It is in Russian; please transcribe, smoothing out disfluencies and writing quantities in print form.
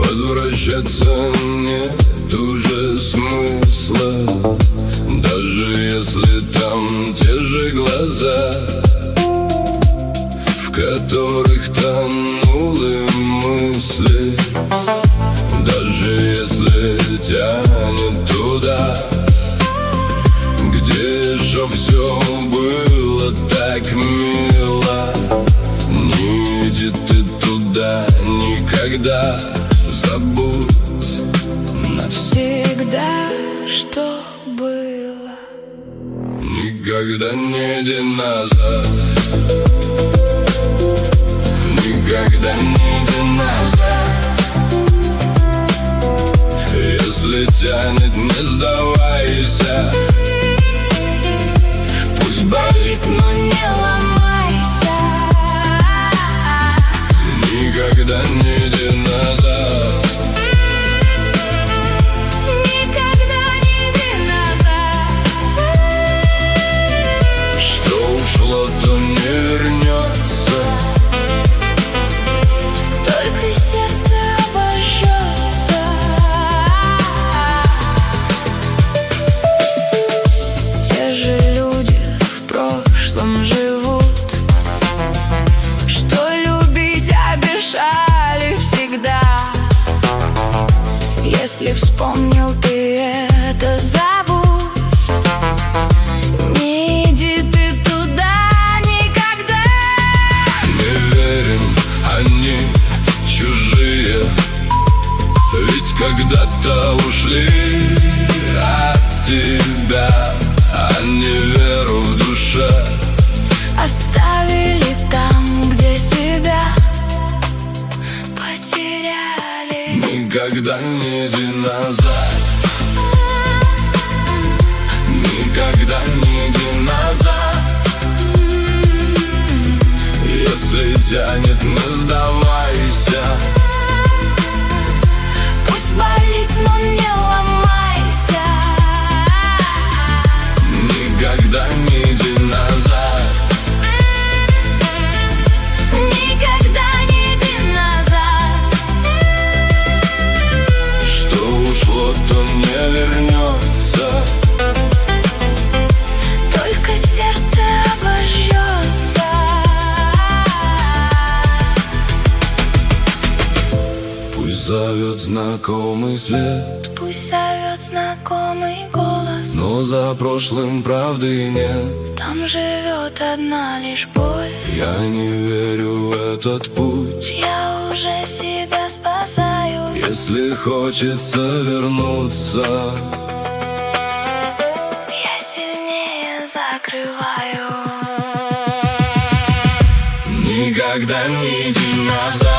Возвращаться нет уже смысла, даже если там те же глаза, в которых тонули мысли. Даже если тянет туда, где же все было так мило. Не иди ты туда никогда, забудь навсегда, что было. Никогда не иди назад, никогда не иди назад. Если тянет, не сдавайся. Пусть болит, но не ломайся. Никогда не иди назад. Никогда не иди назад. Что ушло, то не вернется. Только сердце обожжется. Те же люди в прошлом живут, что любить обещали всегда. Если вспомнил ты это, забудь. Не иди ты туда никогда. Не верим, они чужие, ведь когда-то ушли от тебя. Они веру в душе Оставили там, где себя потеряли. Никогда не иди назад. Никогда не иди назад. Если тянет, не сдавайся. Пусть болит, но не ломайся. Никогда не иди назад. Никогда не иди назад. Что ушло, то не вернется. Только сердце обожжется. Пусть зовет знакомый след, Пусть зовет знакомый голос, но за прошлым правды нет. там живет одна лишь боль. Я не верю в этот путь. Я уже себя спасаю. Если хочется вернуться, Я сильнее закрываю. никогда не иди назад.